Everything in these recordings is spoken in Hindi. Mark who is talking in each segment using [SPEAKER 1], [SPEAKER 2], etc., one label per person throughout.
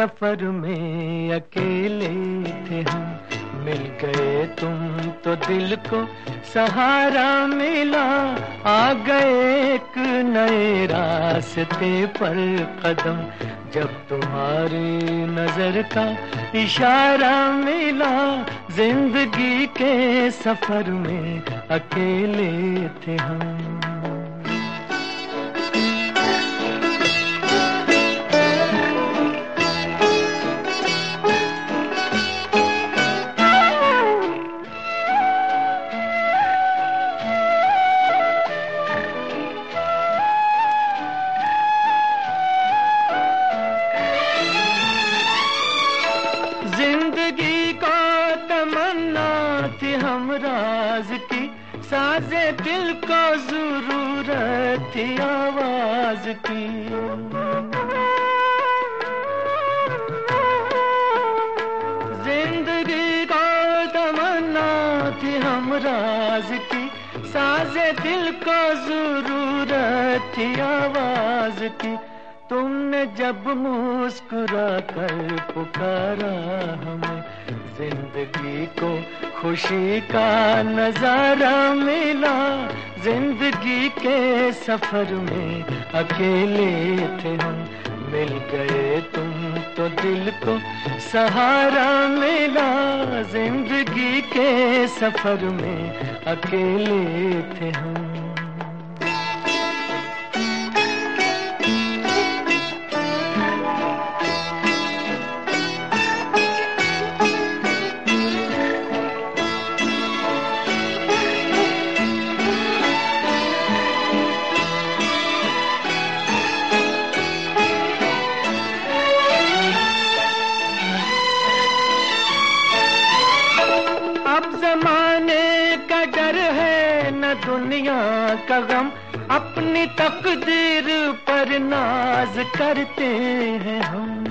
[SPEAKER 1] सफर में अकेले थे हम, मिल गए तुम तो दिल को सहारा मिला, आ गए एक नए रास्ते पर कदम, जब तुम्हारी नजर का इशारा मिला, जिंदगी के सफर में अकेले थे हम। जिंदगी को तमन्ना थी हम राज की, साजे दिल को जरूरत थी आवाज की। जिंदगी को तमन्ना थी हम राज की, साजे दिल को जरूरत थी आवाज की। तुमने जब मुस्कुरा कर पुकारा हमें, जिंदगी को खुशी का नजारा मिला, जिंदगी के सफर में अकेले थे हम, मिल गए तुम तो दिल को सहारा मिला, जिंदगी के सफर में अकेले थे हम। अब जमाने का डर है न दुनिया का गम, अपनी तकदीर पर नाज करते हैं हम।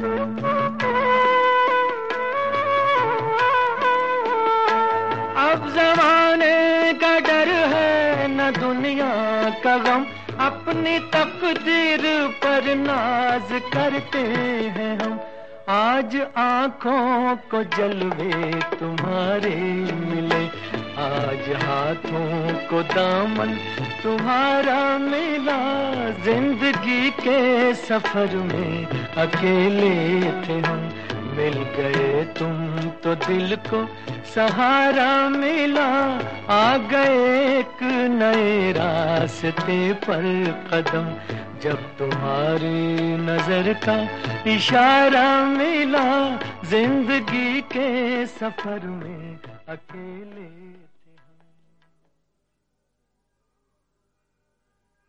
[SPEAKER 1] अब जमाने का डर है न दुनिया का गम, अपनी तकदीर पर नाज करते हैं हम। आज आँखों को जलवे तुम्हारे मिले, आज हाथों को दामन तुम्हारा मिला, जिंदगी के सफर में अकेले थे हम, मिल गए तुम तो दिल को सहारा मिला, आ गए एक नए रास्ते पर कदम, जब तुम्हारी नजर का इशारा मिला, जिंदगी के सफर में अकेले